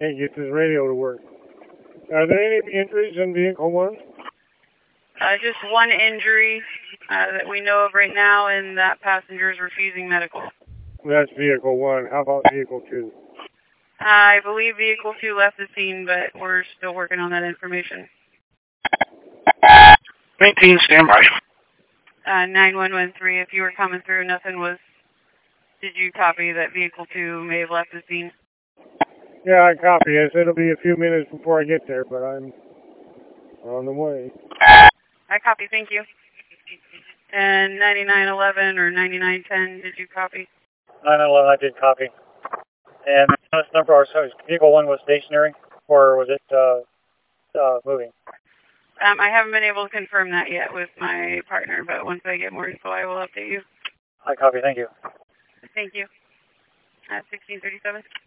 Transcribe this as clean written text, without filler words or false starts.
Can't get this radio to work. Are there any injuries in vehicle 1? Just one injury that we know of right now, and that passenger is refusing medical. That's vehicle 1. How about vehicle 2? I believe vehicle 2 left the scene, but we're still working on that information. Maintain standby. 9113, if you were coming through, did you copy that vehicle 2 may have left the scene? Yeah, I copy it. It'll be a few minutes before I get there, but I'm on the way. I copy, thank you. And 9911 or 9910, did you copy? 911, I did copy. And this number, sorry, vehicle 1 was stationary, or was it moving? I haven't been able to confirm that yet with my partner, but once I get more info, I will update you. I copy, thank you. Thank you. At 1637.